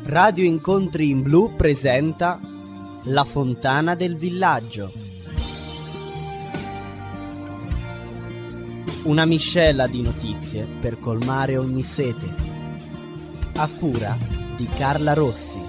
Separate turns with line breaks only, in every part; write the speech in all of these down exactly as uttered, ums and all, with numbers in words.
Radio Incontri in Blu presenta La Fontana del Villaggio. Una miscela di notizie per colmare ogni sete. A cura di Carla Rossi.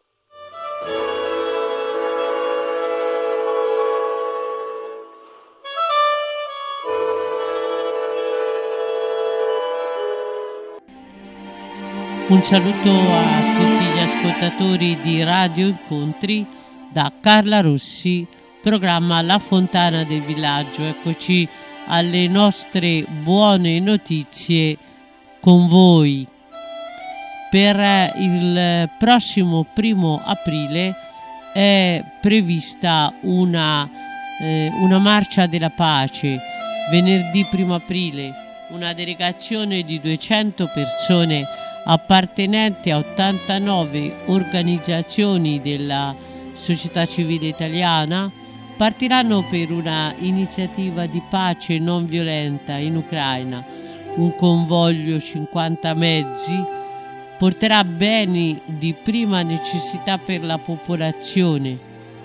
Un saluto a tutti gli ascoltatori di Radio Incontri da Carla Rossi, programma La Fontana del Villaggio. Eccoci alle nostre buone notizie con voi. Per il prossimo primo aprile è prevista una, eh, una marcia della pace. Venerdì primo aprile una delegazione di duecento persone appartenenti a ottantanove organizzazioni della società civile italiana partiranno per una iniziativa di pace non violenta in Ucraina. Un convoglio, cinquanta mezzi, porterà beni di prima necessità per la popolazione.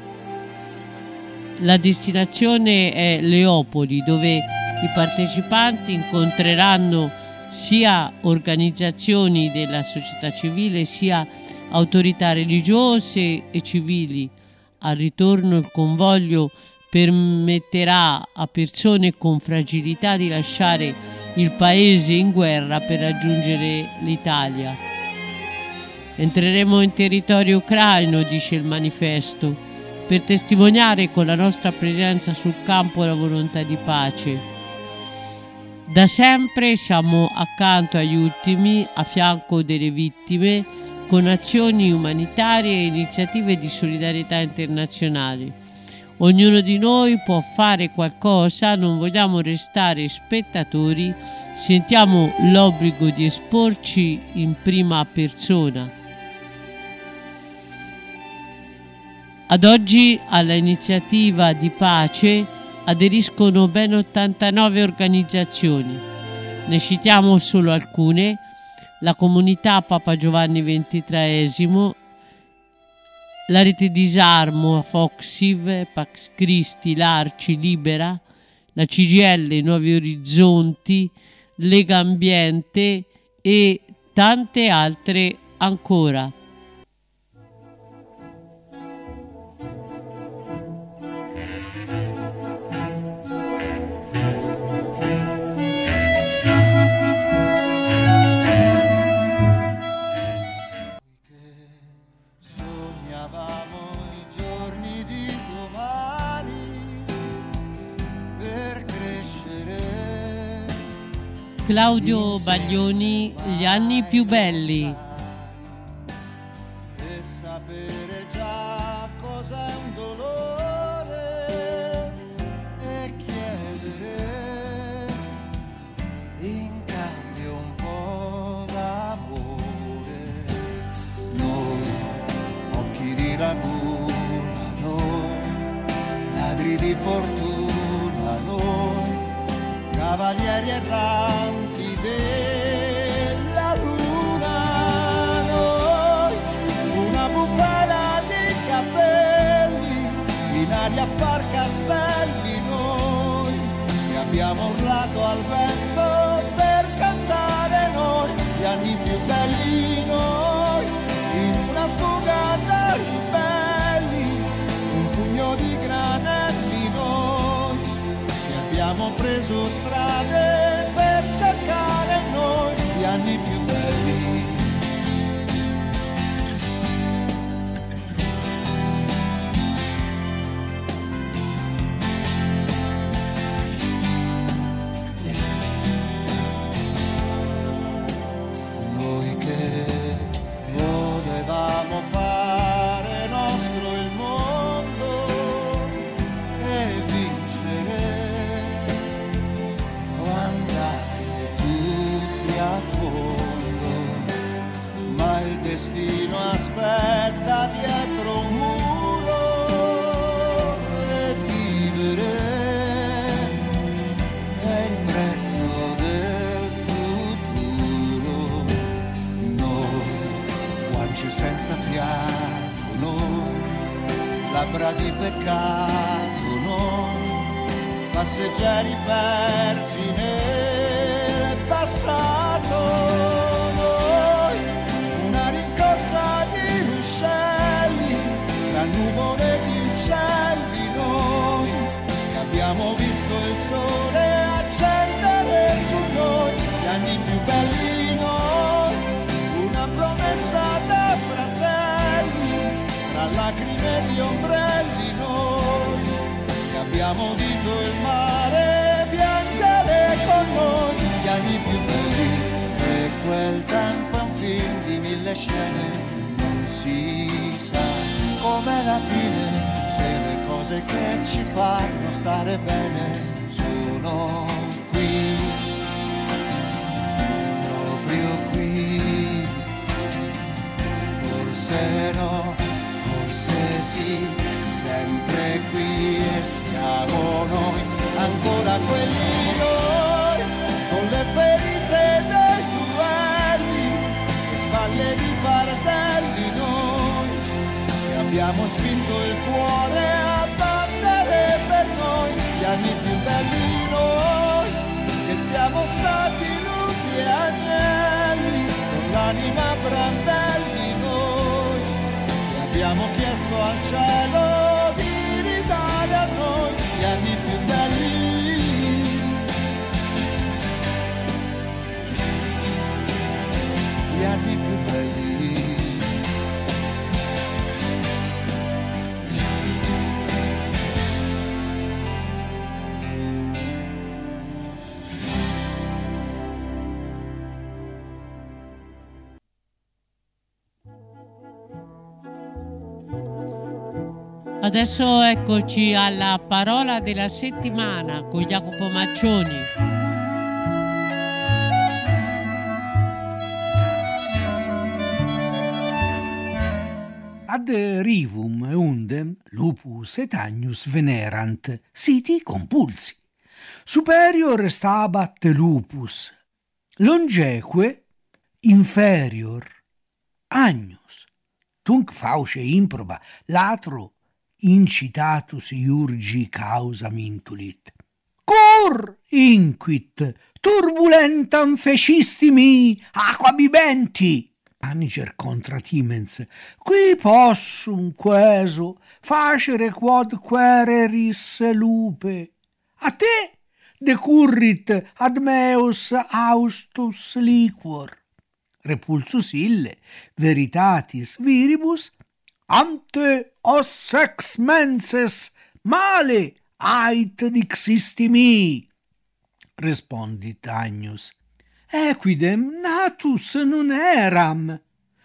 La destinazione è Leopoli, dove i partecipanti incontreranno sia organizzazioni della società civile sia autorità religiose e civili. Al ritorno il convoglio permetterà a persone con fragilità di lasciare il paese in guerra per raggiungere l'Italia. Entreremo in territorio ucraino, dice il manifesto, per testimoniare con la nostra presenza sul campo la volontà di pace. Da sempre siamo accanto agli ultimi, a fianco delle vittime, con azioni umanitarie e iniziative di solidarietà internazionale. Ognuno di noi può fare qualcosa, non vogliamo restare spettatori, sentiamo l'obbligo di esporci in prima persona. Ad oggi alla iniziativa di pace aderiscono ben ottantanove organizzazioni. Ne citiamo solo alcune: la comunità Papa Giovanni ventitreesimo, la rete Disarmo, Foxiv, Pax Christi, l'Arci, Libera, la C G I L, Nuovi Orizzonti, Lega Ambiente e tante altre ancora. Claudio Baglioni, Gli anni più belli.
E sapere già cosa è un dolore e chiedere in cambio un po' d'amore. Noi, occhi di laguna, noi, ladri di fortuna, noi, cavalieri erranti della luna, noi, una bufala di capelli, in aria a far castelli, noi, che abbiamo urlato al vento per cantare noi, gli anni più belli noi, in una fuga da ribelli, un pugno di granelli noi, che abbiamo preso strade per cercare noi gli anni più belli. Noi che volevamo fare nostro il mondo e vincere, senza fiato noi, labbra di peccato noi, passeggeri persi nel passato noi, una rincorsa di ruscelli, tra nuvole di uccelli noi, che abbiamo visto il sole accendere su noi, gli anni più belli noi, una promessa da fratelli, tra lacrime di ombrelli noi, che abbiamo udito il mare piangere con noi, gli anni più belli, e quel tempo è un film di mille scene, non si sa com'è la fine, se le cose che ci fanno stare bene sono qui, proprio qui, forse no, forse sì, sempre qui e siamo noi, ancora quelli noi, con le ferite dei duelli, le spalle di fardelli noi, che abbiamo spinto il cuore a battere per noi, gli anni più belli noi, che siamo stati lupi e agnelli, con l'anima brandelli noi, che abbiamo chiesto al cielo di ridare a noi gli anni più belli. Gli anni più belli.
Adesso eccoci alla parola della settimana con Jacopo Maccioni.
Ad rivum undem lupus et agnus venerant, siti compulsi. Superior stabat lupus, longeque inferior agnus. Tunc fauce improba, latro incitatus iurgi causam intulit. Cur inquit turbulentam fecistimi aqua bibenti. Anicer contra timens, qui possum queso facere quod quereris lupe. A te decurrit ad meus austus liquor. Repulsus ille veritatis viribus ante os ex menses male ait dixisti mi. Respondit Agnus, equidem natus non eram.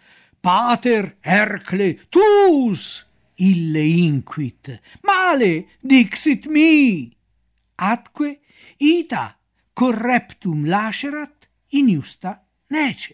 Pater Hercle tuus, ille inquit, male dixit mi. Atque ita correptum lacerat in iusta nece.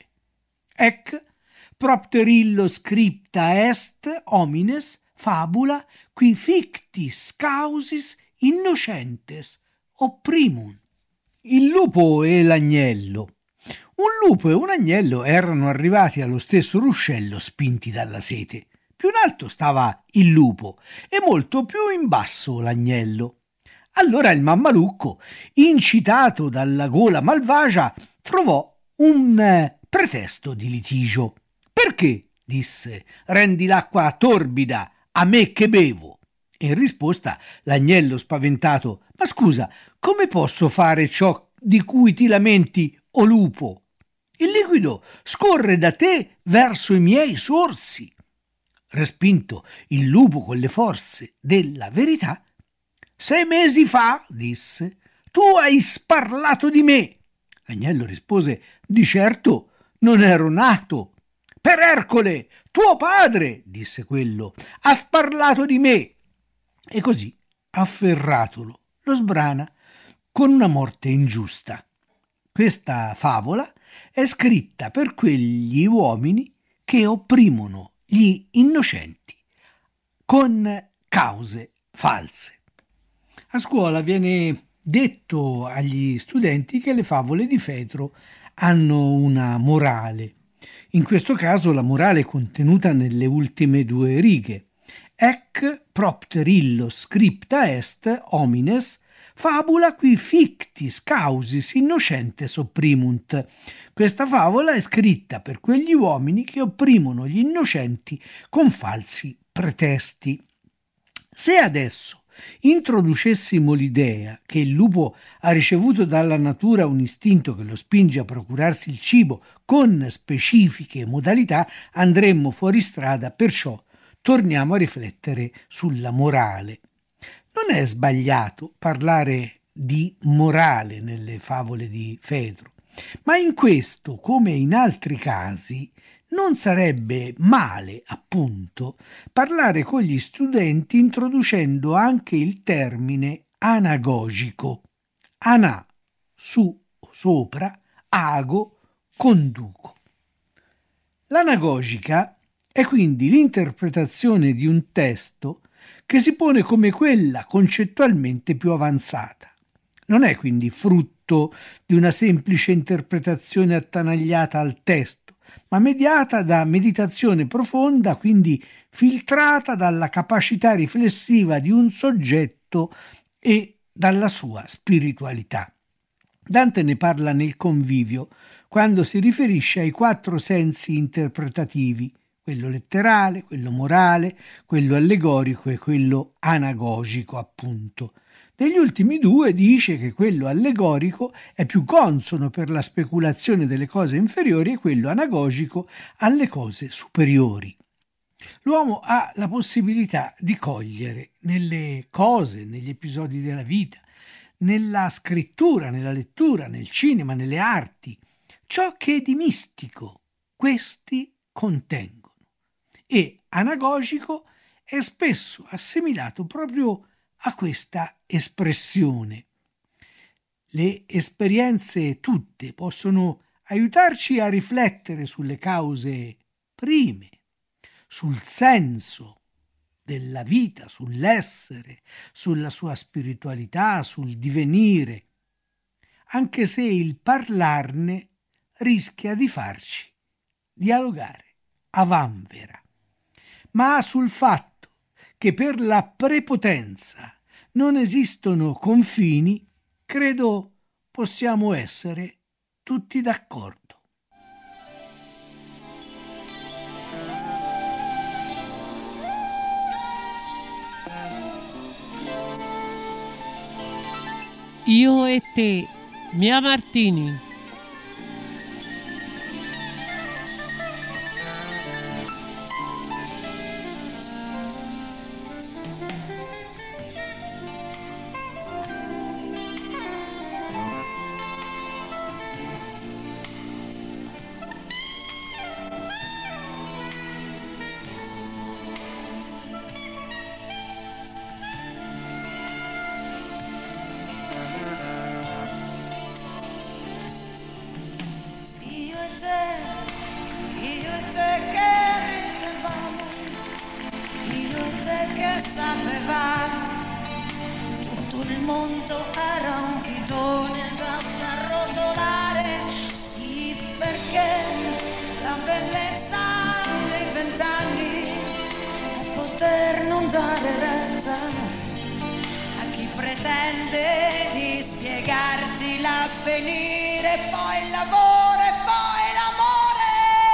Ec propter illo scripta est homines fabula qui fictis causis innocentes opprimunt. Il lupo e l'agnello. Un lupo e un agnello erano arrivati allo stesso ruscello spinti dalla sete. Più in alto stava il lupo e molto più in basso l'agnello. Allora il mammalucco, incitato dalla gola malvagia, trovò un eh, pretesto di litigio. «Perché?» disse, «rendi l'acqua torbida a me che bevo?» E in risposta l'agnello spaventato, «Ma scusa, come posso fare ciò di cui ti lamenti, o lupo? Il liquido scorre da te verso i miei sorsi». Respinto il lupo con le forze della verità, «Sei mesi fa, disse, tu hai sparlato di me». L'agnello rispose, «Di certo non ero nato». «Per Ercole, tuo padre», disse quello, «ha sparlato di me». E così, afferratolo, lo sbrana con una morte ingiusta. Questa favola è scritta per quegli uomini che opprimono gli innocenti con cause false. A scuola viene detto agli studenti che le favole di Fedro hanno una morale In questo caso la morale è contenuta nelle ultime due righe. Ec propter illo scripta est homines fabula qui fictis causis innocentes opprimunt. Questa favola è scritta per quegli uomini che opprimono gli innocenti con falsi pretesti. Se adesso introducessimo l'idea che il lupo ha ricevuto dalla natura un istinto che lo spinge a procurarsi il cibo con specifiche modalità, andremmo fuori strada, perciò torniamo a riflettere sulla morale. Non è sbagliato parlare di morale nelle favole di Fedro, ma in questo, come in altri casi, non sarebbe male, appunto, parlare con gli studenti introducendo anche il termine anagogico. Ana, su, sopra, ago, conduco. L'anagogica è quindi l'interpretazione di un testo che si pone come quella concettualmente più avanzata. Non è quindi frutto di una semplice interpretazione attanagliata al testo, ma mediata da meditazione profonda, quindi filtrata dalla capacità riflessiva di un soggetto e dalla sua spiritualità. Dante ne parla nel Convivio, quando si riferisce ai quattro sensi interpretativi, quello letterale, quello morale, quello allegorico e quello anagogico, appunto. Degli ultimi due dice che quello allegorico è più consono per la speculazione delle cose inferiori e quello anagogico alle cose superiori. L'uomo ha la possibilità di cogliere nelle cose, negli episodi della vita, nella scrittura, nella lettura, nel cinema, nelle arti, ciò che è di mistico questi contengono. E anagogico è spesso assimilato proprio a questa espressione. Le esperienze tutte possono aiutarci a riflettere sulle cause prime, sul senso della vita, sull'essere, sulla sua spiritualità, sul divenire, anche se il parlarne rischia di farci dialogare a vanvera, ma sul fatto che per la prepotenza non esistono confini, credo possiamo essere tutti d'accordo.
Io e te, Mia Martini.
Tutto il mondo era un bidone da arrotolare, sì, perché la bellezza dei vent'anni è poter non dare retta a chi pretende di spiegarti l'avvenire, poi il lavoro e poi l'amore.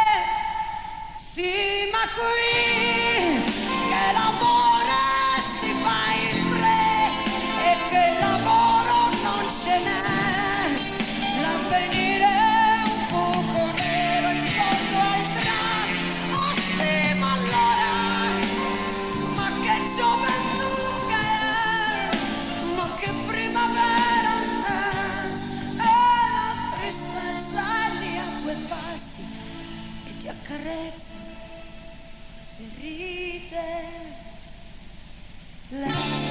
Sì, ma qui che l'amore si fa in tre e che lavoro non ce n'è, l'avvenire è un buco nero in fondo al tram. Oh sì, ma allora, ma che gioventù che è, ma che primavera è, e la tristezza è lì a due passi e ti accarezza. Ride la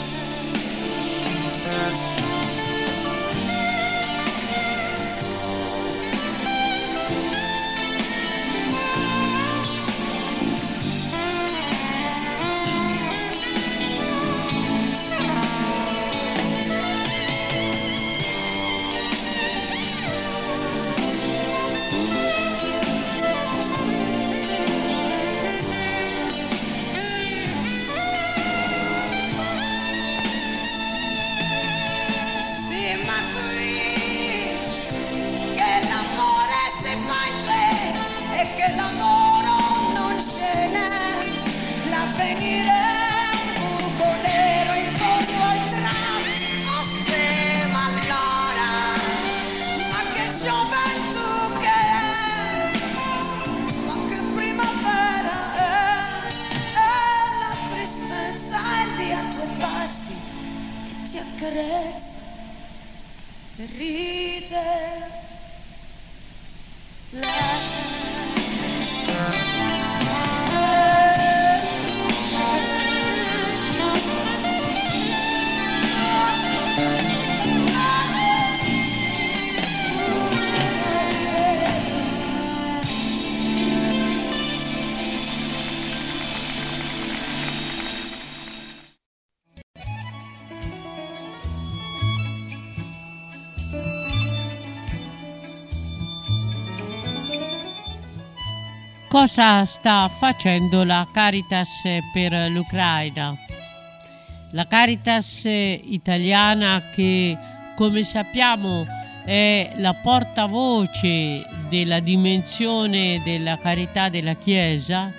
Cosa sta facendo la Caritas per l'Ucraina? La Caritas italiana, che come sappiamo è la portavoce della dimensione della carità della Chiesa,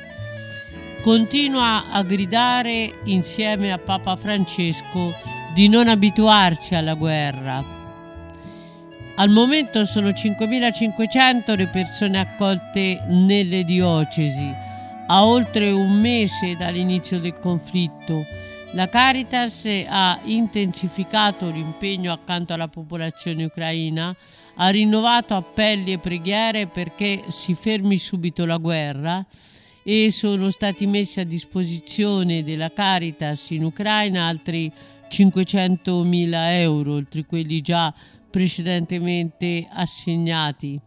continua a gridare insieme a Papa Francesco di non abituarci alla guerra. Al momento sono cinquemilacinquecento le persone accolte nelle diocesi. A oltre un mese dall'inizio del conflitto, la Caritas ha intensificato l'impegno accanto alla popolazione ucraina, ha rinnovato appelli e preghiere perché si fermi subito la guerra, e sono stati messi a disposizione della Caritas in Ucraina altri cinquecentomila euro, oltre quelli già precedentemente assegnati,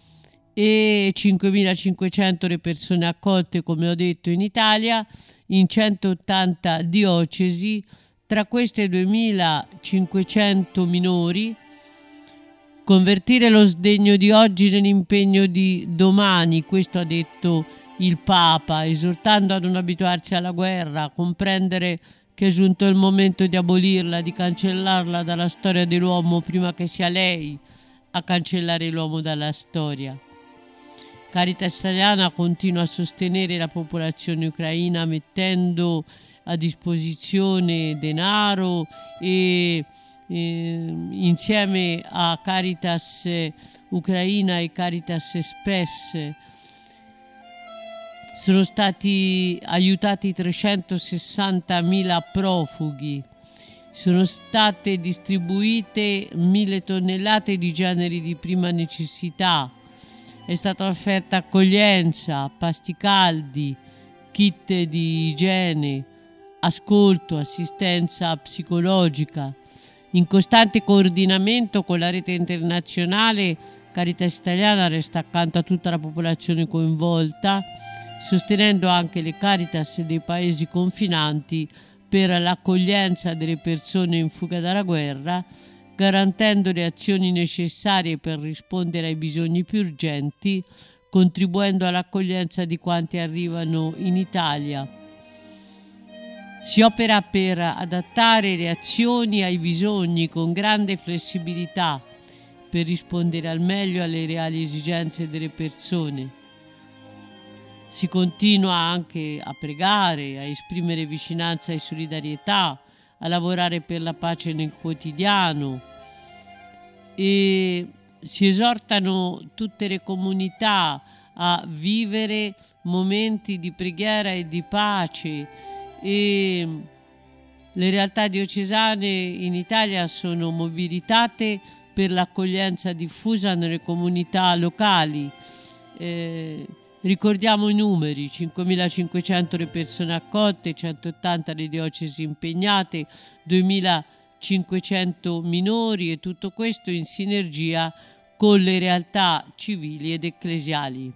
e cinquemilacinquecento le persone accolte, come ho detto, in Italia, in centottanta diocesi, tra queste duemilacinquecento minori. Convertire lo sdegno di oggi nell'impegno di domani, questo ha detto il Papa, esortando a non abituarsi alla guerra, a comprendere che è giunto il momento di abolirla, di cancellarla dalla storia dell'uomo prima che sia lei a cancellare l'uomo dalla storia. Caritas Italiana continua a sostenere la popolazione ucraina mettendo a disposizione denaro e, e insieme a Caritas Ucraina e Caritas Express sono stati aiutati trecentosessantamila profughi, sono state distribuite mille tonnellate di generi di prima necessità, è stata offerta accoglienza, pasti caldi, kit di igiene, ascolto, assistenza psicologica. In costante coordinamento con la rete internazionale, Caritas Italiana resta accanto a tutta la popolazione coinvolta, sostenendo anche le Caritas dei paesi confinanti per l'accoglienza delle persone in fuga dalla guerra, garantendo le azioni necessarie per rispondere ai bisogni più urgenti, contribuendo all'accoglienza di quanti arrivano in Italia. Si opera per adattare le azioni ai bisogni con grande flessibilità, per rispondere al meglio alle reali esigenze delle persone. Si continua anche a pregare, a esprimere vicinanza e solidarietà, a lavorare per la pace nel quotidiano, e si esortano tutte le comunità a vivere momenti di preghiera e di pace, e le realtà diocesane in Italia sono mobilitate per l'accoglienza diffusa nelle comunità locali. Eh, Ricordiamo i numeri: cinquemilacinquecento le persone accolte, centottanta le diocesi impegnate, duemilacinquecento minori, e tutto questo in sinergia con le realtà civili ed ecclesiali.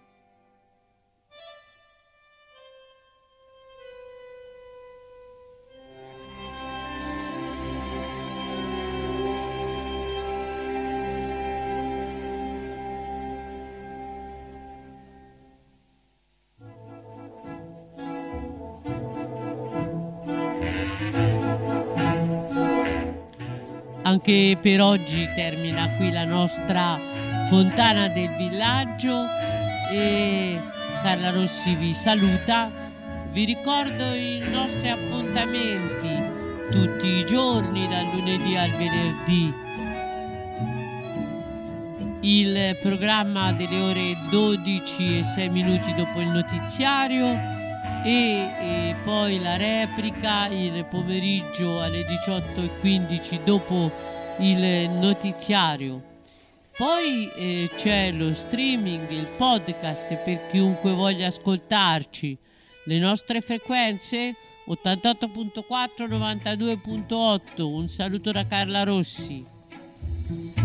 Anche per oggi termina qui la nostra fontana del villaggio e Carla Rossi vi saluta. Vi ricordo i nostri appuntamenti tutti i giorni, dal lunedì al venerdì. Il programma delle ore dodici e sei minuti dopo il notiziario, e, e poi la replica il pomeriggio alle diciotto e quindici dopo il notiziario. Poi eh, c'è lo streaming, il podcast per chiunque voglia ascoltarci. Le nostre frequenze ottantotto virgola quattro, novantadue virgola otto. Un saluto da Carla Rossi.